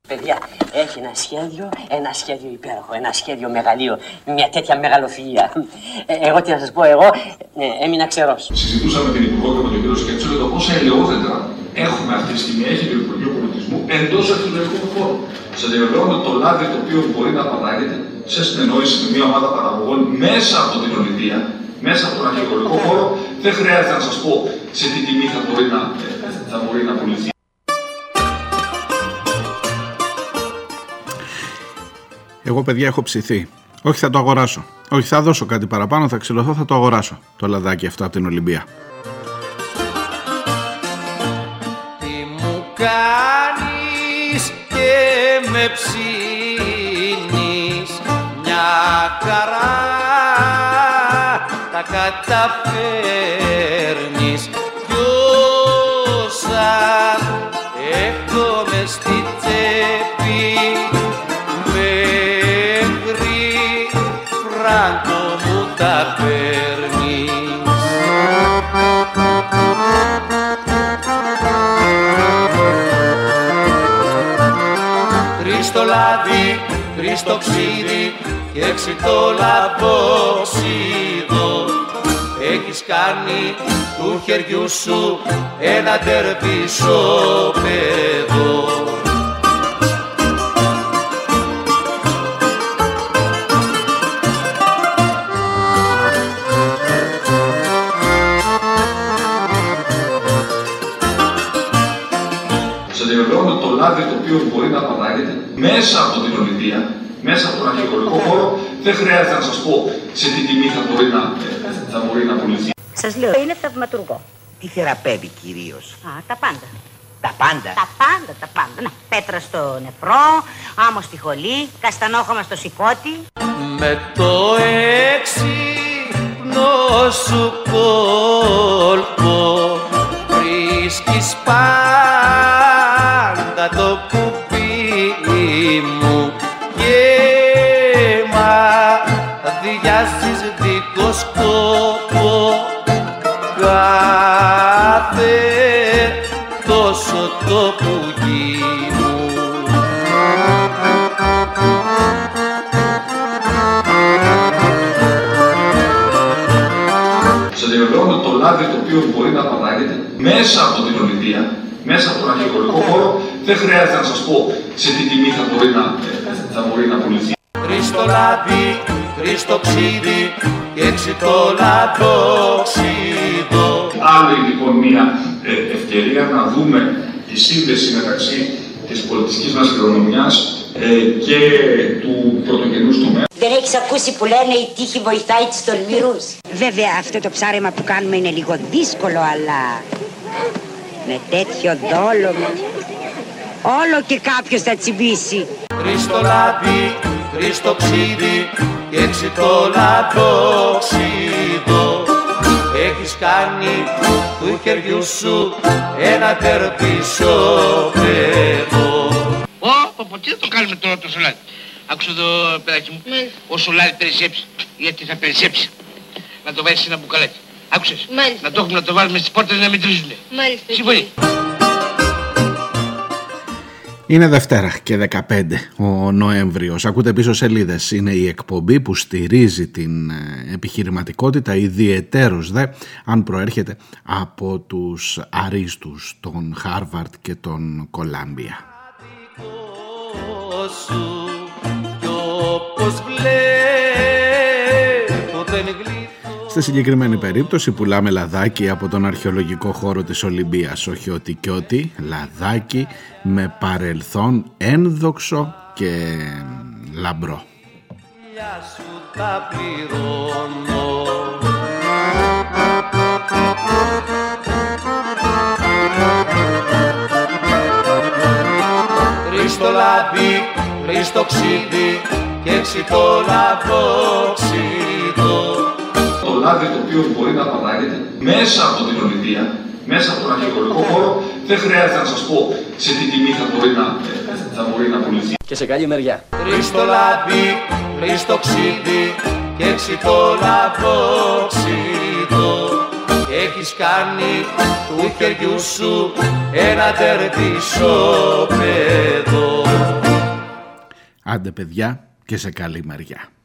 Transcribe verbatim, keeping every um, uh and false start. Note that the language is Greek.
Παιδιά, έχει ένα σχέδιο, ένα σχέδιο υπέροχο, ένα σχέδιο μεγαλείο, μια τέτοια μεγαλοφιλία. Ε, εγώ τι να σας πω, εγώ ε, έμεινα ξερός. Συζητούσαμε την Υπουργό και με τον κύριο Σκέτσο για το πόσα ελαιόδεντρα έχουμε αυτή τη στιγμή, έχει το Υπουργείο Πολιτισμού εντός αρχαιολογικού χώρου. Σε διαβεβαιώνω το λάδι το οποίο μπορεί να παράγεται σε συνεννόηση με μια ομάδα παραγωγών μέσα από την Ολυμπία, μέσα από τον αρχαιολογικό χώρο. Δεν χρειάζεται να σας πω σε τι τιμή θα μπορεί να, θα μπορεί να πουληθεί. Εγώ, παιδιά, έχω ψηθεί. Όχι, θα το αγοράσω. Όχι, θα δώσω κάτι παραπάνω, θα ξυλωθώ, θα το αγοράσω. Το λαδάκι αυτό από την Ολυμπία. Τι μου κάνεις και με ψήνεις, μια χαρά τα καταφέρνεις. Κι όσα έχω μες στη τσέπη, φράγκο μου τα παίρνεις. Τρεις το λάδι, τρεις το ξύδι και έξι το λαμπόξιδο. Έχεις κάνει του χεριού σου ένα τερπισόπεδο. Το λάδι το οποίο μπορεί να παράγεται μέσα από την Ολυμπία, μέσα από τον αρχαιολογικό χώρο, δεν χρειάζεται να σας πω σε τι τιμή θα μπορεί να, θα μπορεί να πουληθεί. Σας λέω, είναι θαυματουργό. Τι θεραπεύει κυρίως? Α, τα πάντα. Τα πάντα? Τα πάντα, τα πάντα. Να, πέτρα στο νεφρό, άμμο στη χολή, καστανόχωμα στο σηκώτη. Με το έξυπνο σου κόλπο βρίσκεις πάντα το κουπί μου και μαθιάζεις δικό σκόπο κάθε τόσο το πουγί μου. Σε διαβεβαιώνω το λάδι το οποίο μπορεί να παράγεται μέσα από την Ολυμπία, μέσα από τον αρχαιολογικό χώρο, δεν χρειάζεται να σας πω σε τι τιμή θα μπορεί να, θα μπορεί να πουληθεί. Τρεις το λάδι, τρεις το ξύδι και έξι το λαδόξιδο. Άλλη λοιπόν μια ε, ευκαιρία να δούμε τη σύνδεση μεταξύ της πολιτιστικής μας κληρονομιάς ε, και του πρωτογενούς τομέα. Δεν έχεις ακούσει που λένε η τύχη βοηθάει τους τολμηρούς? Βέβαια αυτό το ψάρεμα που κάνουμε είναι λίγο δύσκολο, αλλά με τέτοιο δόλο όλο και κάποιος θα τσιμπήσει. Τρεις το λάδι, τρεις το ξύδι και έξι το λαδόξιδο. Έχεις κάνει του χεριού σου ένα τερπισόπεδο. Ω, πω, τι θα το κάνουμε τώρα το σολάδι? Άκουσα εδώ, παιδάκι μου, ο σολάδι περισσέψει. Γιατί θα περισσέψει? Να το βάλεις σε ένα μπουκαλάκι. Άκουσες? Μάλιστα. Να το έχουμε να το βάλουμε στις πόρτες να μην τρίζουνε. Μάλιστα. Συμφωνεί? Είναι Δευτέρα και δεκαπέντε ο Νοέμβριος. Ακούτε πίσω σελίδες. Είναι η εκπομπή που στηρίζει την επιχειρηματικότητα, ιδιαιτέρως δε αν προέρχεται από τους αρίστους των Χάρβαρτ και των Κολάμπια. Στη συγκεκριμένη περίπτωση πουλάμε λαδάκι από τον αρχαιολογικό χώρο της Ολυμπίας, όχι ότι κι ότι, λαδάκι με παρελθόν ένδοξο και λαμπρό. Τρεις το λάδι, τρεις το ξύδι και έξι το λαδόξιδο. Το λάδι το οποίο μπορεί να παράγεται μέσα από την Ολυμπία, μέσα από τον αρχαιολογικό χώρο, δεν χρειάζεται να σας πω σε τι τιμή θα μπορεί να, θα μπορεί να πουληθεί. Και σε καλή μεριά. Τρεις το λάδι, τρεις το ξύδι και έξι το λαδόξιδο. Έχεις κάνει του χεριού σου ένα τερπισόπεδο. Άντε παιδιά και σε καλή μεριά.